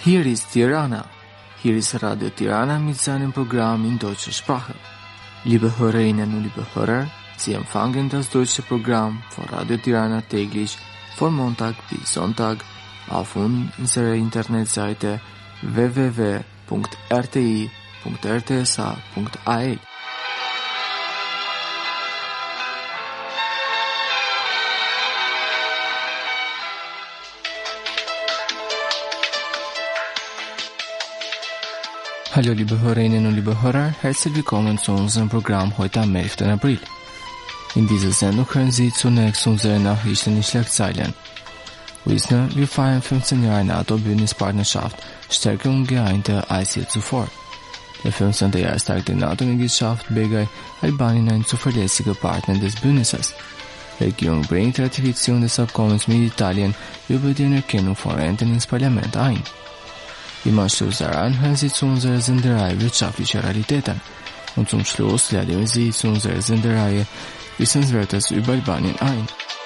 Hier ist Tirana. Hier ist Radio Tirana mit seinem Programm in deutscher Sprache. Liebe Hörerinnen und liebe Hörer, Sie empfangen das deutsche Programm von Radio Tirana täglich von Montag bis Sonntag auf unserer Internetseite www.rti.rtsa.al. Hallo liebe Hörerinnen und liebe Hörer, herzlich willkommen zu unserem Programm heute am 11. April. In dieser Sendung hören Sie zunächst unsere Nachrichten in Schlagzeilen. Wisner, wir feiern 15 Jahre NATO-Bündnispartnerschaft, stärker und geeinter als je zuvor. Der 15. Jahrestag der NATO-Mitgliedschaft BEGAI Albanien ein zuverlässiger Partner des Bündnisses. Die Regierung bringt die Ratifizierung des Abkommens mit Italien über die Anerkennung von Renten ins Parlament ein. Im Anschluss daran hören Sie zu unserer Sendereihe Wirtschaftliche Realitäten und zum Schluss laden wir Sie zu unserer Sendereihe Wissenswertes über Albanien ein.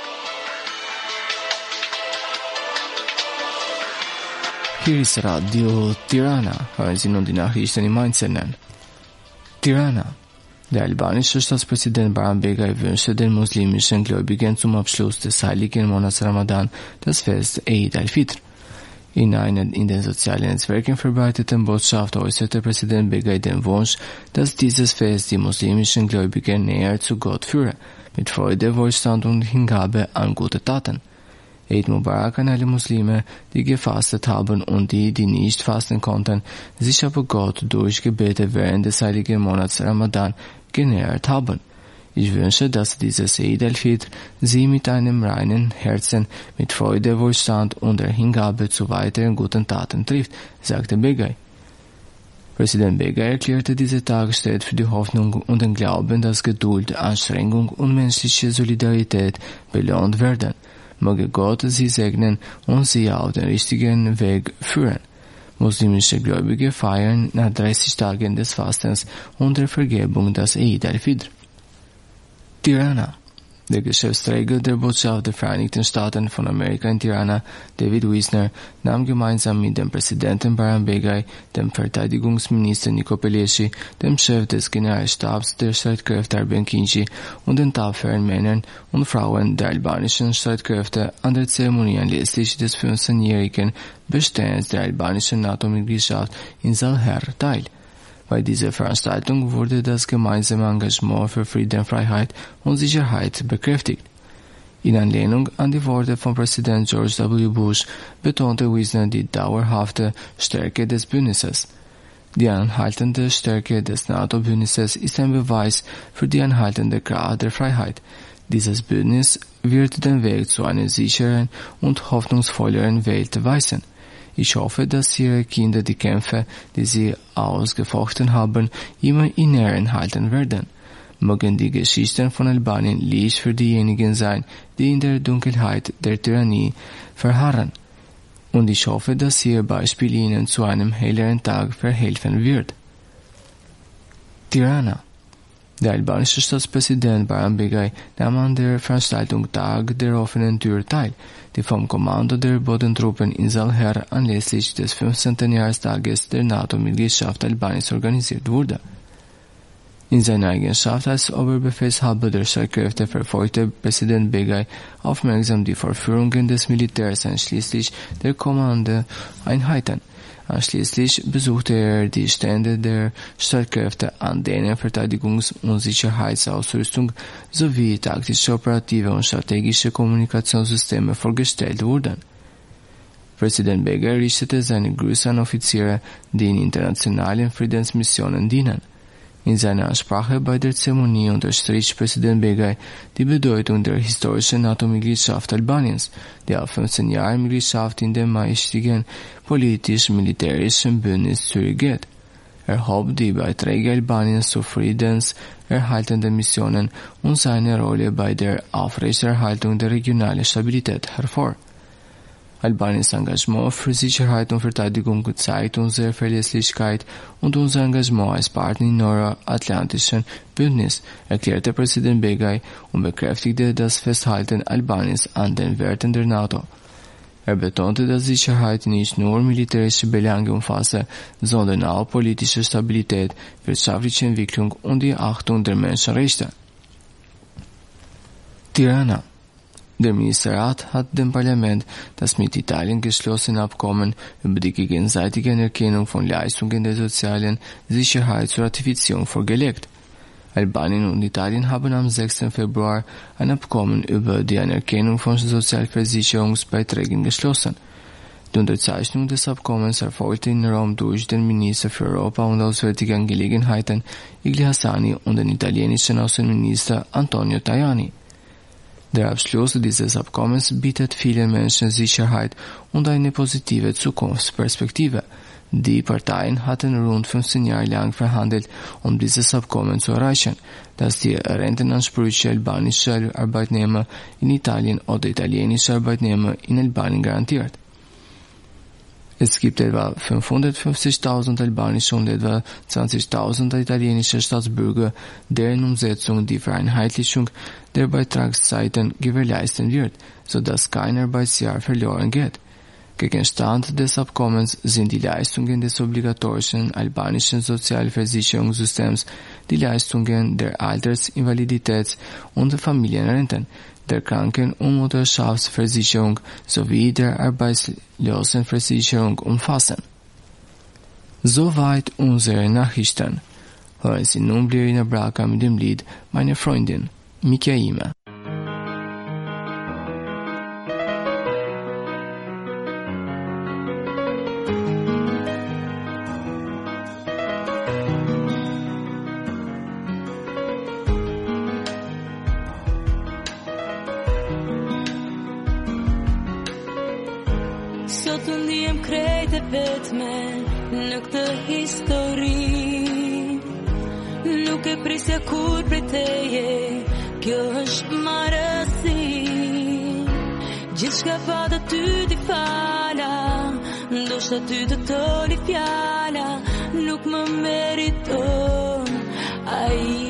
Hier ist Radio Tirana, hören Sie nun die Nachrichten im Einzelnen. Tirana. Der albanische Staatspräsident Bayram BEGAI wünschte den muslimischen Gläubigen zum Abschluss des heiligen Monats Ramadan das Fest Eid al-Fitr. In einer in den sozialen Netzwerken verbreiteten Botschaft äußerte Präsident BEGAI den Wunsch, dass dieses Fest die muslimischen Gläubigen näher zu Gott führe, mit Freude, Wohlstand und Hingabe an gute Taten. Eid Mubarak an alle Muslime, die gefastet haben und die nicht fasten konnten, sich aber Gott durch Gebete während des heiligen Monats Ramadan genähert haben. Ich wünsche, dass dieses Eid al-Fitr Sie mit einem reinen Herzen, mit Freude, Wohlstand und der Hingabe zu weiteren guten Taten trifft, sagte BEGAI. Präsident BEGAI erklärte, dieser Tag steht für die Hoffnung und den Glauben, dass Geduld, Anstrengung und menschliche Solidarität belohnt werden. Möge Gott Sie segnen und Sie auf den richtigen Weg führen. Muslimische Gläubige feiern nach 30 Tagen des Fastens und der Vergebung das Eid al-Fitr. Tirana. Der Geschäftsträger der Botschaft der Vereinigten Staaten von Amerika in Tirana, David Wisner, nahm gemeinsam mit dem Präsidenten Bayram BEGAI, dem Verteidigungsminister Niko Pelesi, dem Chef des Generalstabs der Streitkräfte Arben Kinci und den tapferen Männern und Frauen der albanischen Streitkräfte an der Zeremonie anlässlich des 15-jährigen Bestehens der albanischen NATO-Mitgliedschaft in Salher teil. Bei dieser Veranstaltung wurde das gemeinsame Engagement für Frieden, Freiheit und Sicherheit bekräftigt. In Anlehnung an die Worte von Präsident George W. Bush betonte Wisner die dauerhafte Stärke des Bündnisses. Die anhaltende Stärke des NATO-Bündnisses ist ein Beweis für die anhaltende Kraft der Freiheit. Dieses Bündnis wird den Weg zu einer sicheren und hoffnungsvolleren Welt weisen. Ich hoffe, dass Ihre Kinder die Kämpfe, die sie ausgefochten haben, immer in Ehren halten werden. Mögen die Geschichten von Albanien Licht für diejenigen sein, die in der Dunkelheit der Tyrannie verharren. Und ich hoffe, dass Ihr Beispiel Ihnen zu einem helleren Tag verhelfen wird. Tirana. Der albanische Staatspräsident Bayram BEGAI nahm an der Veranstaltung Tag der offenen Tür teil, die vom Kommando der Bodentruppen in Salher anlässlich des 15. Jahrestages der NATO-Mitgliedschaft Albaniens organisiert wurde. In seiner Eigenschaft als Oberbefehlshaber der Streitkräfte verfolgte Präsident BEGAI aufmerksam die Vorführungen des Militärs einschließlich der Kommandoeinheiten. Anschließend besuchte er die Stände der Streitkräfte, an denen Verteidigungs- und Sicherheitsausrüstung sowie taktische, operative und strategische Kommunikationssysteme vorgestellt wurden. Präsident BEGAI richtete seine Grüße an Offiziere, die in internationalen Friedensmissionen dienen. In seiner Ansprache bei der Zeremonie unterstrich Präsident BEGAI die Bedeutung der historischen NATO-Mitgliedschaft Albaniens, die auf 15 Jahre Mitgliedschaft in dem mächtigen politisch-militärischen Bündnis zurückgeht. Er hob die Beiträge Albaniens zu friedenserhaltenden Missionen und seine Rolle bei der Aufrechterhaltung der regionalen Stabilität hervor. Albaniens Engagement für Sicherheit und Verteidigung zeigt unsere Verlässlichkeit und unser Engagement als Partner im Euroatlantischen Bündnis, erklärte Präsident BEGAI und bekräftigte das Festhalten Albaniens an den Werten der NATO. betonte dass Sicherheit nicht nur militärische Belange umfasse, sondern auch politische Stabilität, wirtschaftliche Entwicklung und die Achtung der Menschenrechte. Tirana. Der Ministerrat hat dem Parlament das mit Italien geschlossene Abkommen über die gegenseitige Anerkennung von Leistungen der sozialen Sicherheit zur Ratifizierung vorgelegt. Albanien und Italien haben am 6. Februar ein Abkommen über die Anerkennung von Sozialversicherungsbeiträgen geschlossen. Die Unterzeichnung des Abkommens erfolgte in Rom durch den Minister für Europa und Auswärtige Angelegenheiten Igli Hassani und den italienischen Außenminister Antonio Tajani. Der Abschluss dieses Abkommens bietet vielen Menschen Sicherheit und eine positive Zukunftsperspektive. Die Parteien hatten rund 15 Jahre lang verhandelt, um dieses Abkommen zu erreichen, das die Rentenansprüche albanischer Arbeitnehmer in Italien oder italienischer Arbeitnehmer in Albanien garantiert. Es gibt etwa 550.000 albanische und etwa 20.000 italienische Staatsbürger, deren Umsetzung die Vereinheitlichung der Beitragszeiten gewährleisten wird, sodass kein Arbeitsjahr verloren geht. Gegenstand des Abkommens sind die Leistungen des obligatorischen albanischen Sozialversicherungssystems, die Leistungen der Alters-, Invaliditäts- und Familienrenten, der Kranken- und Mutterschaftsversicherung sowie der Arbeitslosenversicherung umfassen. Soweit unsere Nachrichten. Hören Sie nun Blerina Braca mit dem Lied Meine Freundin, Mikaima. Sot unë ndiem krejt e vetme në këtë histori. Nuk e prisja kur prej teje, kjo është marrësi. Gjithçka pata ty t'i fala, ndoshta ty të toli fjala, nuk më meriton ai.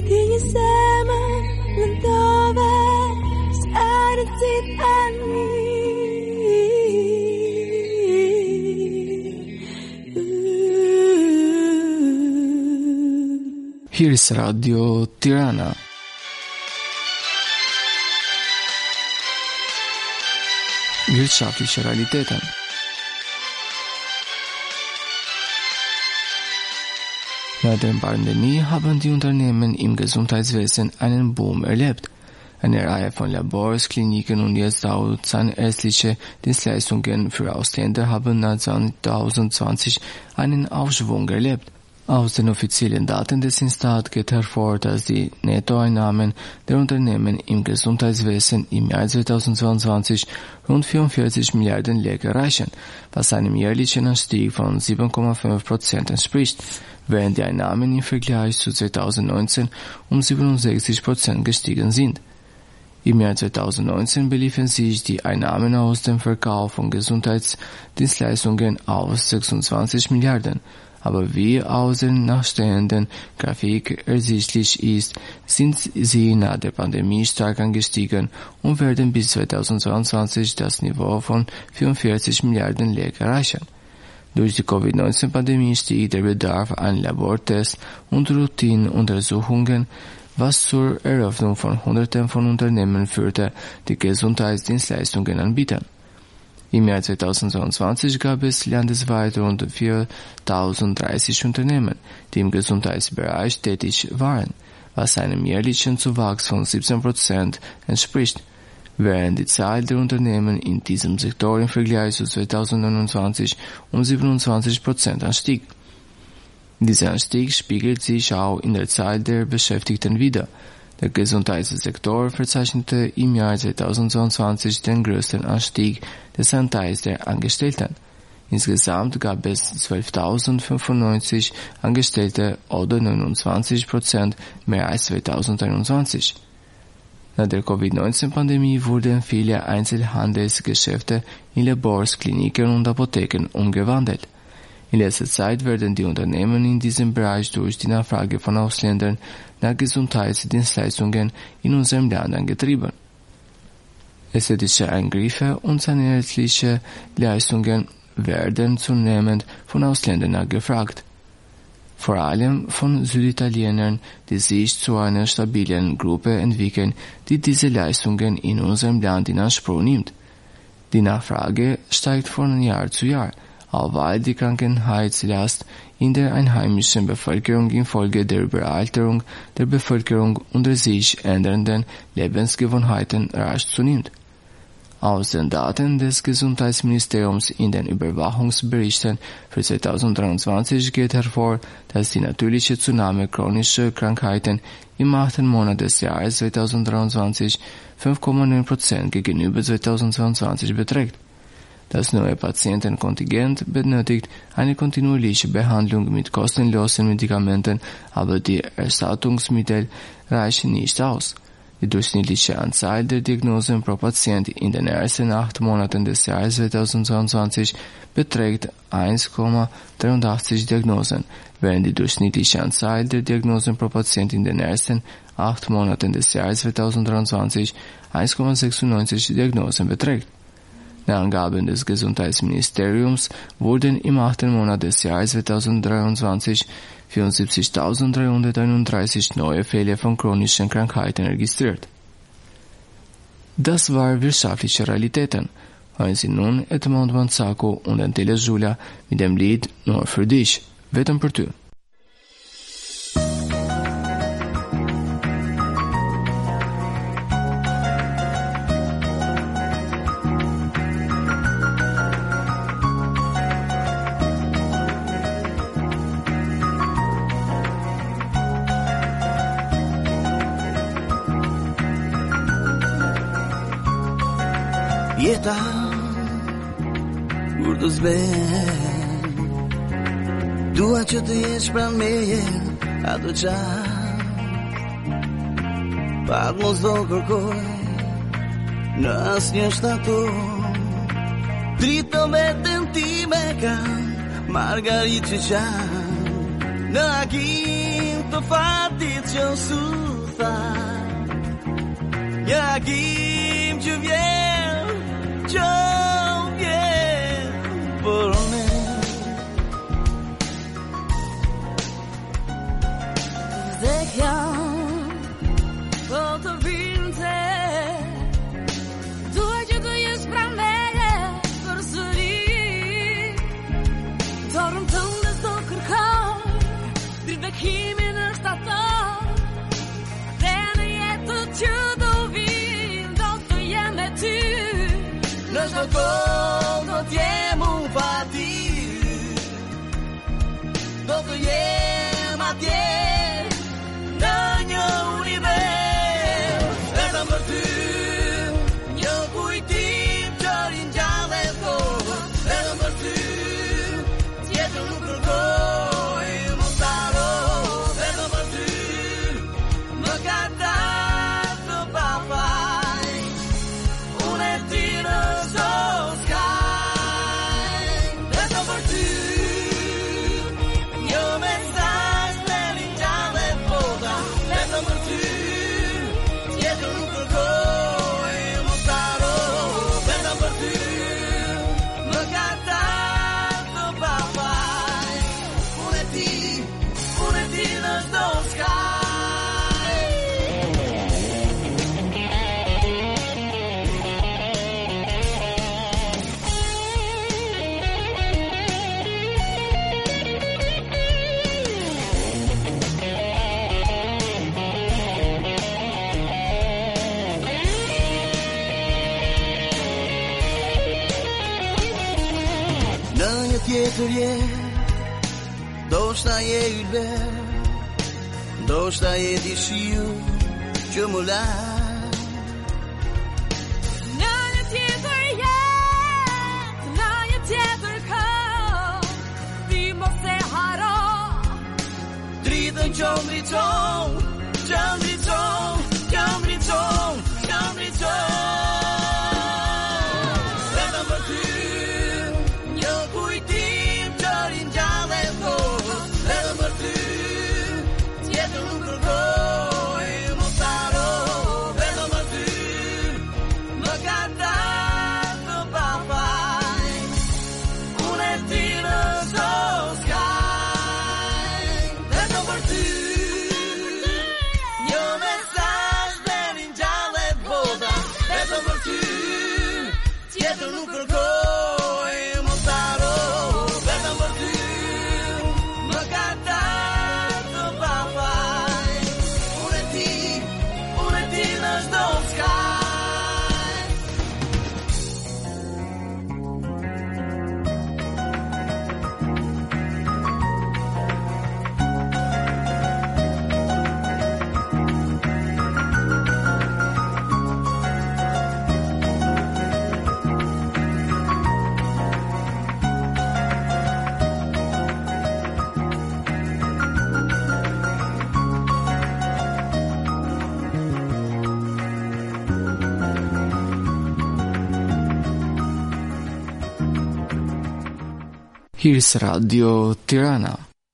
Ti një zemër lëndove s'erësit anni. Hiris Radio Tirana. Wirtschaftliche Realitäten. Nach der Pandemie haben die Unternehmen im Gesundheitswesen einen Boom erlebt. Eine Reihe von Labors, Kliniken und jetzt auch zahnärztliche Dienstleistungen für Ausländer haben nach 2020 einen Aufschwung erlebt. Aus den offiziellen Daten des Instat geht hervor, dass die Nettoeinnahmen der Unternehmen im Gesundheitswesen im Jahr 2022 rund 44 Milliarden Lek erreichen, was einem jährlichen Anstieg von 7,5% entspricht, während die Einnahmen im Vergleich zu 2019 um 67% gestiegen sind. Im Jahr 2019 beliefen sich die Einnahmen aus dem Verkauf von Gesundheitsdienstleistungen auf 26 Milliarden. Aber wie aus der nachstehenden Grafik ersichtlich ist, sind sie nach der Pandemie stark angestiegen und werden bis 2022 das Niveau von 44 Milliarden Lek erreichen. Durch die Covid-19-Pandemie stieg der Bedarf an Labortests und Routinenuntersuchungen, was zur Eröffnung von Hunderten von Unternehmen führte, die Gesundheitsdienstleistungen anbieten. Im Jahr 2022 gab es landesweit rund 4.030 Unternehmen, die im Gesundheitsbereich tätig waren, was einem jährlichen Zuwachs von 17% entspricht, während die Zahl der Unternehmen in diesem Sektor im Vergleich zu 2029 um 27% anstieg. Dieser Anstieg spiegelt sich auch in der Zahl der Beschäftigten wider. Der Gesundheitssektor verzeichnete im Jahr 2022 den größten Anstieg des Anteils der Angestellten. Insgesamt gab es 12.095 Angestellte oder 29% mehr als 2021. Nach der Covid-19-Pandemie wurden viele Einzelhandelsgeschäfte in Labors, Kliniken und Apotheken umgewandelt. In letzter Zeit werden die Unternehmen in diesem Bereich durch die Nachfrage von Ausländern nach Gesundheitsdienstleistungen in unserem Land angetrieben. Ästhetische Eingriffe und zahnärztliche Leistungen werden zunehmend von Ausländern nachgefragt. Vor allem von Süditalienern, die sich zu einer stabilen Gruppe entwickeln, die diese Leistungen in unserem Land in Anspruch nimmt. Die Nachfrage steigt von Jahr zu Jahr, auch weil die Krankheitslast in der einheimischen Bevölkerung infolge der Überalterung der Bevölkerung und der sich ändernden Lebensgewohnheiten rasch zunimmt. Aus den Daten des Gesundheitsministeriums in den Überwachungsberichten für 2023 geht hervor, dass die natürliche Zunahme chronischer Krankheiten im 8. Monat des Jahres 2023 5,9% gegenüber 2022 beträgt. Das neue Patientenkontingent benötigt eine kontinuierliche Behandlung mit kostenlosen Medikamenten, aber die Erstattungsmittel reichen nicht aus. Die durchschnittliche Anzahl der Diagnosen pro Patient in den ersten 8 Monaten des Jahres 2022 beträgt 1,83 Diagnosen, während die durchschnittliche Anzahl der Diagnosen pro Patient in den ersten 8 Monaten des Jahres 2023 1,96 Diagnosen beträgt. Nach Angaben des Gesundheitsministeriums wurden im 8. Monat des Jahres 2023 74.331 neue Fälle von chronischen Krankheiten registriert. Das war Wirtschaftliche Realitäten. Hören Sie nun Edmond Manzaco und Antelia Julia mit dem Lied Nur für dich. Veton per tu. Jeta kur të zben dua që të jesh pranë meje ato qatë pak mos do kërkoj në asnjë shtator drito veten time kam margarit që qanë në akin sto fatti c'è su fa ya kim ju bien por me deja todo vinte tu ajuda jes pra me per suri dorm tunda sto kërkoj drive kimin është ata dhe jetë që do vim do të jem me ty në çdo kohë do t'jem unë pa ty do të jem atje në një univers vetëm për ty një kujtim që rinjallet kohë vetëm për ty tjetër nuk kërkoj mos haro vetëm për ty më ka dalë pa faj unë e ti në çdo skaj vetëm për ty një mesazh në rinjallet bota vetëm për ty tjetër nuk kërkoj mos haro vetëm për ty më ka dalë pa faj unë e ti në çdo skaj në një tjetër do shta je ylber do shta je dishiu që më la në një tjetër jetë në një tjetër kohë ti mos e haro dritën qëndri qon qëndri qon qëndri qon qëndri qon vetëm për ty një kujtim që rinjallet kohë vetëm për ty tjetër nuk kërkoj mos haro vetëm për ty më ka dalë pa faj unë e ti në çdo skaj vetëm për ty një mesazh në rinjallet bota vetëm për ty tjetër nuk kërkoj mos haro vetëm për ty më ka dalë pa faj unë e ti në çdo skaj Hirs Radio Tirana.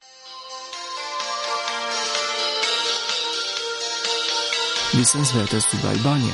Lisens vetes të Albanian.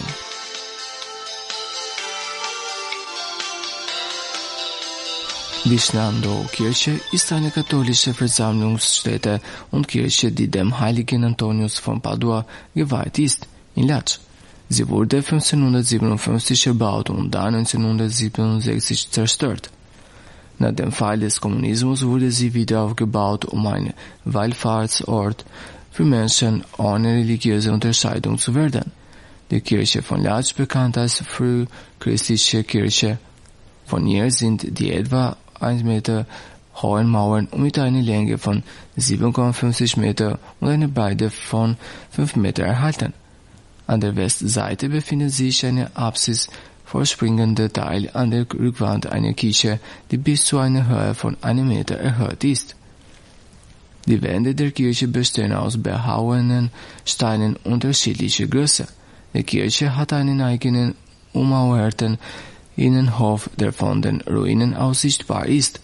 Vishnando Kirche ist eine katholische Versammlungsstätte und Kirche, die dem heiligen Antonius von Padua geweiht ist, in Latsch. Sie wurde 1557 erbaut und dann 1967 zerstört. Nach dem Fall des Kommunismus wurde sie wieder aufgebaut, um ein Wallfahrtsort für Menschen ohne religiöse Unterscheidung zu werden. Die Kirche von Latsch, bekannt als frühchristliche Kirche, von ihr sind die etwa 1 Meter hohen Mauern mit einer Länge von 7,50 Meter und einer Breite von 5 Meter erhalten. An der Westseite befindet sich eine Apsis vorspringende Teil an der Rückwand einer Kirche, die bis zu einer Höhe von 1 Meter erhöht ist. Die Wände der Kirche bestehen aus behauenen Steinen unterschiedlicher Größe. Die Kirche hat einen eigenen ummauerten Innenhof, der von den Ruinen aus sichtbar ist.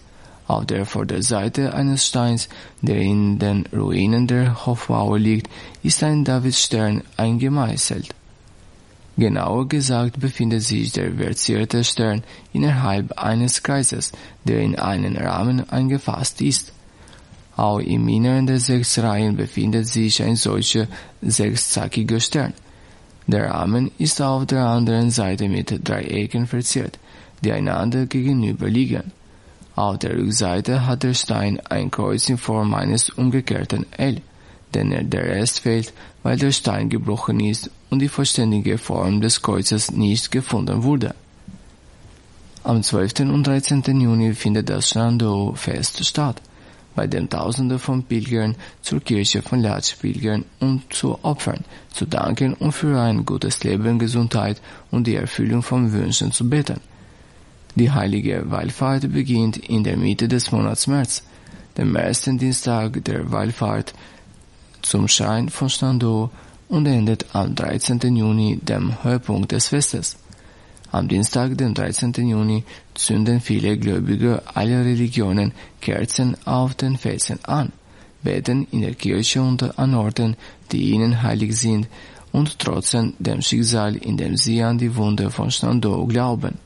Auf der Vorderseite eines Steins, der in den Ruinen der Hofmauer liegt, ist ein Davidstern eingemeißelt. Genauer gesagt befindet sich der verzierte Stern innerhalb eines Kreises, der in einen Rahmen eingefasst ist. Auch im Inneren der 6 Reihen befindet sich ein solcher sechszackiger Stern. Der Rahmen ist auf der anderen Seite mit Dreiecken verziert, die einander gegenüber liegen. Auf der Rückseite hat der Stein ein Kreuz in Form eines umgekehrten L, denn der Rest fehlt, weil der Stein gebrochen ist und die vollständige Form des Kreuzes nicht gefunden wurde. Am 12. und 13. Juni findet das Shenandoah-Fest statt, bei dem Tausende von Pilgern zur Kirche von Lhatsch pilgern, um zu opfern, zu danken und für ein gutes Leben, Gesundheit und die Erfüllung von Wünschen zu beten. Die heilige Wallfahrt beginnt in der Mitte des Monats März, dem ersten Dienstag der Wallfahrt zum Schrein von Shenandoah, und endet am 13. Juni, dem Höhepunkt des Festes. Am Dienstag, den 13. Juni, zünden viele Gläubige aller Religionen Kerzen auf den Felsen an, beten in der Kirche und an Orten, die ihnen heilig sind, und trotzen dem Schicksal, indem sie an die Wunder von Shenandoah glauben.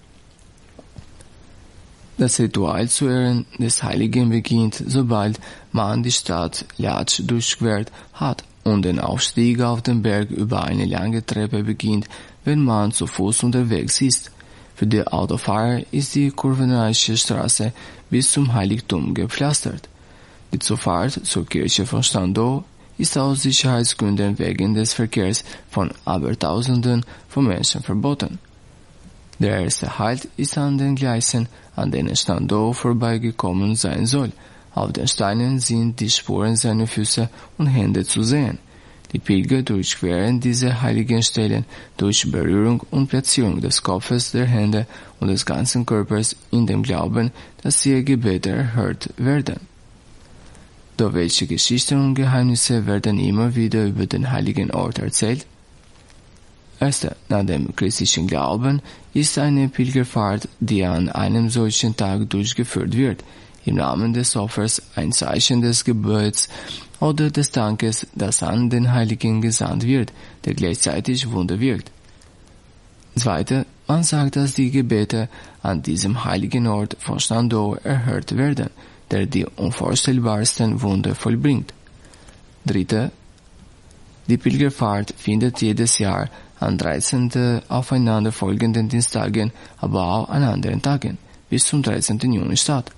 Das Ritual zu Ehren des Heiligen beginnt, sobald man die Stadt Lhatsch durchquert hat und den Aufstieg auf den Berg über eine lange Treppe beginnt, wenn man zu Fuß unterwegs ist. Für die Autofahrer ist die kurvenreiche Straße bis zum Heiligtum gepflastert. Die Zufahrt zur Kirche von Shenandoah ist aus Sicherheitsgründen wegen des Verkehrs von Abertausenden von Menschen verboten. Der erste Halt ist an den Gleisen, an denen Shenandoah vorbeigekommen sein soll. Auf den Steinen sind die Spuren seiner Füße und Hände zu sehen. Die Pilger durchqueren diese heiligen Stellen durch Berührung und Platzierung des Kopfes, der Hände und des ganzen Körpers in dem Glauben, dass ihre Gebete erhört werden. Doch welche Geschichten und Geheimnisse werden immer wieder über den heiligen Ort erzählt? Erste, nach dem christlichen Glauben ist eine Pilgerfahrt, die an einem solchen Tag durchgeführt wird, im Namen des Opfers, ein Zeichen des Gebets oder des Dankes, das an den Heiligen gesandt wird, der gleichzeitig Wunder wirkt. Zweite, man sagt, dass die Gebete an diesem heiligen Ort von Shenandoah erhört werden, der die unvorstellbarsten Wunder vollbringt. Dritte, die Pilgerfahrt findet jedes Jahr an 13 aufeinanderfolgenden Dienstagen, aber auch an anderen Tagen, bis zum 13. Juni statt.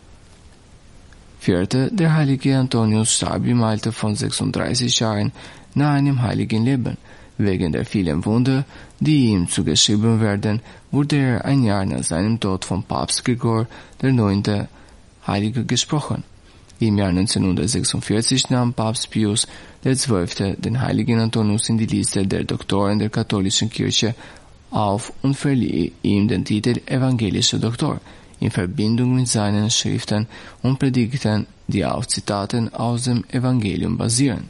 Vierte, der heilige Antonius starb im Alter von 36 Jahren nach einem heiligen Leben. Wegen der vielen Wunder, die ihm zugeschrieben werden, wurde er ein Jahr nach seinem Tod vom Papst Gregor IX. Heiliger gesprochen. Im Jahr 1946 nahm Papst Pius XII. Den heiligen Antonius in die Liste der Doktoren der katholischen Kirche auf und verlieh ihm den Titel evangelischer Doktor in Verbindung mit seinen Schriften und Predigten, die auf Zitaten aus dem Evangelium basieren.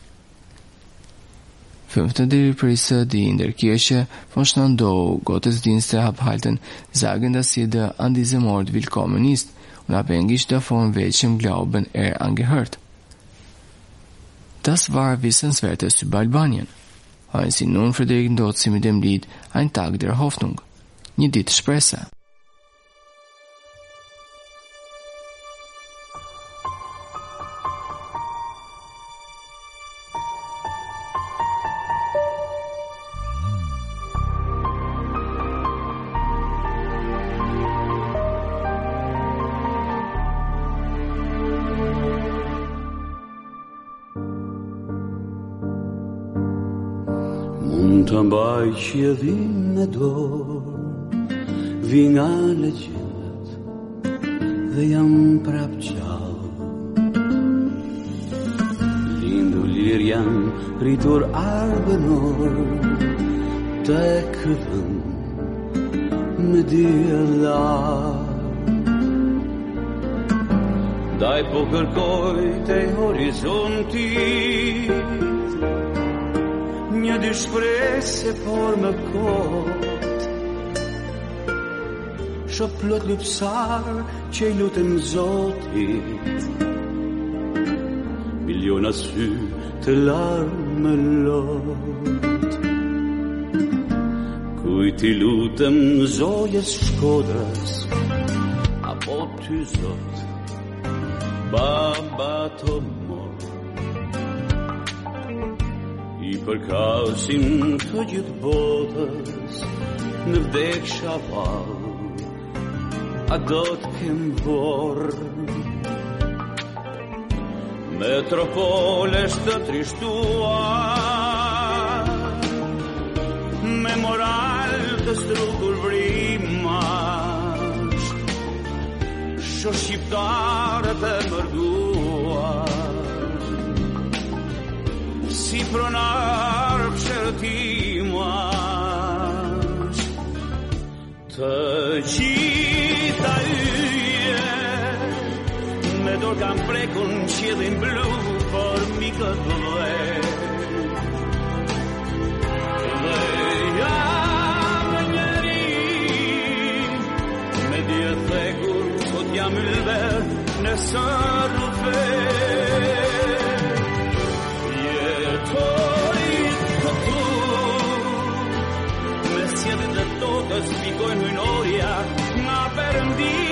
Fünfte, die Priester, die in der Kirche von Shenandoah Gottesdienste abhalten, sagen, dass jeder an diesem Ort willkommen ist, unabhängig davon, welchem Glauben er angehört. Das war Wissenswertes über Albanien. Hören Sie nun Frederik Dotzi mit dem Lied Ein Tag der Hoffnung. Një ditë shprese. Të mbaj qiellin në dorë, vi nga legjendat dhe jam prap qallë. Lindu lirjan, rritur arbënor, tek vend me diellar. Daj po kërkoj te horizontit, një dy shprese por më kot, Shoh plot lypsar që I lutem Zotit, miliona sy të larmë lot. Kujt I lutem Zojës Shkodrës, apo ty Zot, baba të mor, I përkasin të gjithë botës, në vdek shafal, a do të kem vorë. Metropoles të trishtuar, me moral të strukur vrimash, shoh shqiptarët e mërduar, si pronar pëshërtimash, të gjitha yje, me dorë kam prekur në qiellin blu, por mi këtë dhe. Dhe jam njeri, me djetë thekur, sot jam ylber në sërrufe. Jetoj këtu, me sjedit dhe tokës, pikojnë hyjnorja nga Perëndia.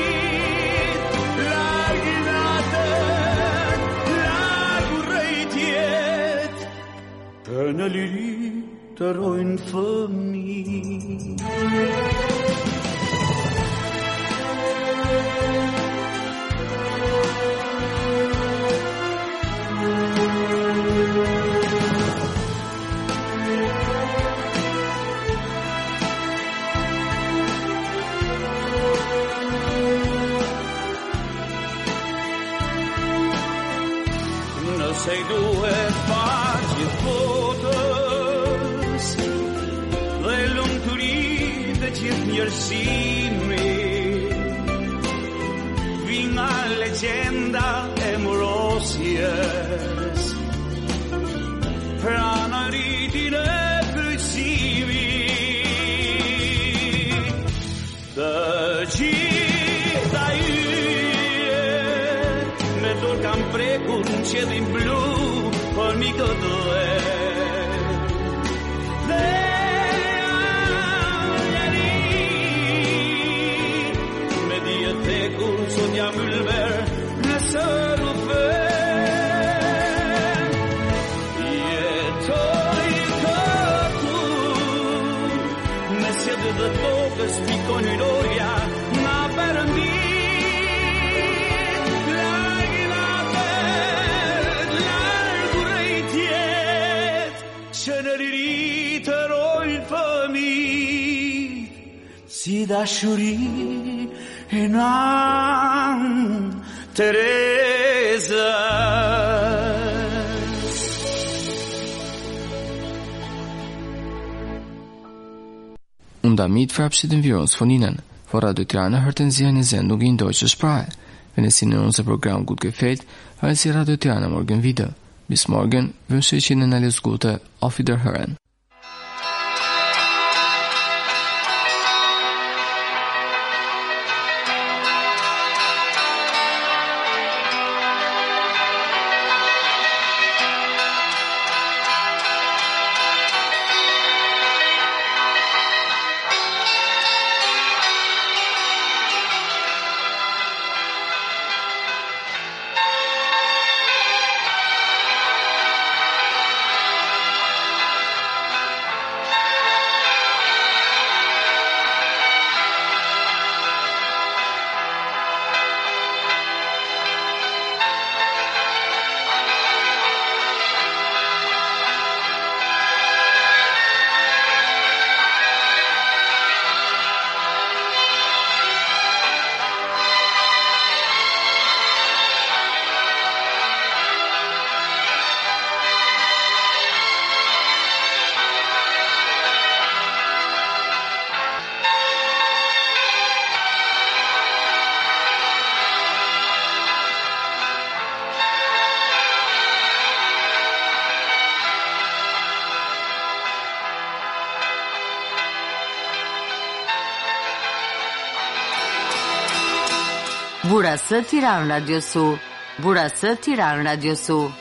Në liri të rojnë fëmijë. Nëse I duhet paqe botës dhe lumturi të gjithë njerëzimi, vi nga legjenda e murosjes, pra në rritin e kryqësimit, të gjitha yje, me dorë kam prekur në qiellin blu, por mi këtë dhe. Sot jam ylber në sërrufe. Jetoj këtu, me sjedit dhe tokës, pikojnë hyjnorja nga Perëndia. Larg natet, larg urrejtjet, që në liri të rojnë fëmijë, si dashuri e nan Tereza. Undamit frapshit në viron sfoninen, for Radio Tirana hërten zia një zen nuk I ndoj që shprahe. Venesin në nëse program gut gefällt, hajë si Radio Tirana morgen wieder. Bis morgen, wünsche ich Ihnen alles Gute, auf Wiederhören. Burası Tiran Radyosu. Burası Tiran Radyosu.